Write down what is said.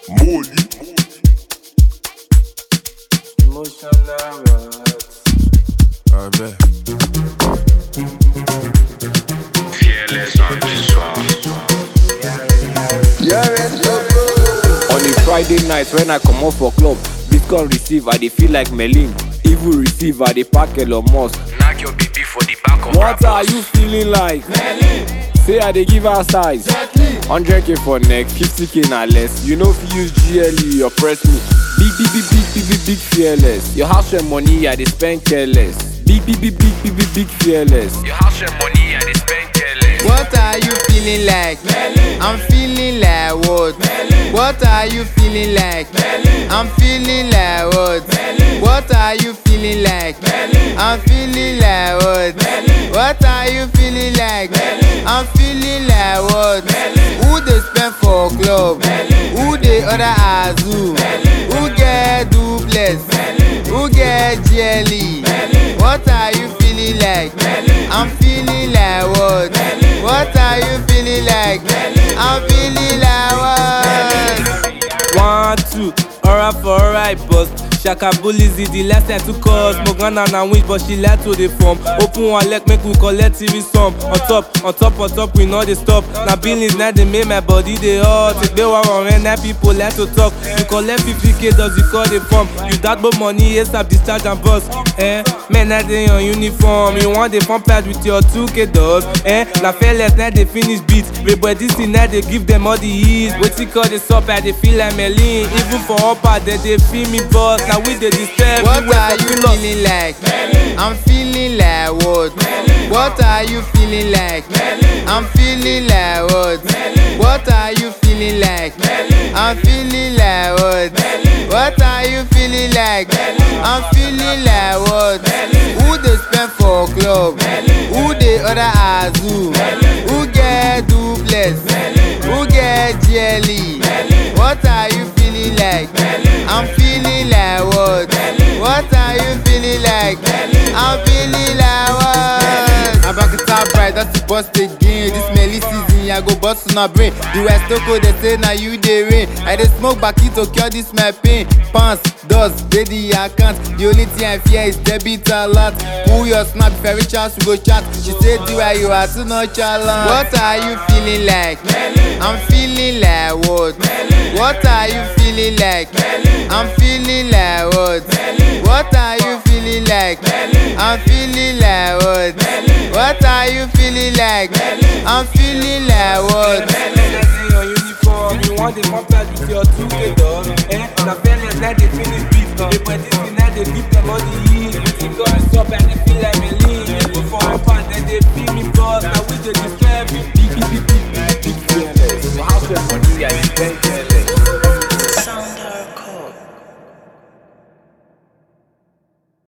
Molly. Emotional words. I bet. Fearless on this one. On a Friday night when I come out for club, Bitcoin receive, I dey feel like Melin. Evil receive, I dey pack Elon Musk. Knock your baby for the back of What are you feeling like? Say I dey give her size. 100k for neck, 50k na less. You know if you use GLE, you oppress me. Big fearless. Your house rent money, I dey spend careless. Big fearless. your house rent money and they spend careless. What are you feeling like? I'm feeling like what? What are you feeling like? I'm feeling like what? What are you feeling like? I'm feeling like what? What are you feeling like? I'm feeling like what? Who they spend for club? Who they order Azu? Who get duplex? Who get jelly? What are you feeling like? I'm feeling like what? What are you feeling like? I'm feeling like what? 1, 2, alright for alright, boss. Shaka Bullies is the last time to cause. Morgana na win, but she like to the form. Open one leg, make we collect TV some. On top, we know they stop. Na billings, now they make my body they hot. If they were on now people like to talk. You collect 50k, does you call the form? You that but money, yes, have discharge and bus. Man, now they on uniform. You want the fun pad with your 2k doors. La fearless, now they finish beats. But this thing, now they give them all the ease. Wait till call the up, they feel like Melin. Even for upper, they feel me boss. Now we the disturb. What are you feeling like? I'm feeling like what? What are you feeling like? I'm feeling like what? What are you feeling like? I'm feeling like what? What are you feeling like? I'm feeling like what? Who they spend for club? Who they order Azu? Who get duplex? Who get jelly? What are you feeling like? I'm feeling like what? What are you feeling like? I'm feeling like what? I'm back at top right, that's the bust again. This Melly season, I go bust on my brain. The West Toko, they say now you they rain. I dey smoke back to cure this my pain. Pants, does, baby, I can't. The only thing I fear is debit a lot. Pull your snap, if I reach out, we go chat. She said, do I you are too nonchalant. What are you feeling like? I'm feeling like what? What are you feeling like? I'm feeling like what? What are you feeling like? I'm feeling like what? What are you feeling like? I'm feeling like what? On uniform, you want the fun pad with your 2k doors. Na fairness, now they finish beats. But this thing, now they give them all the ease. You think God is up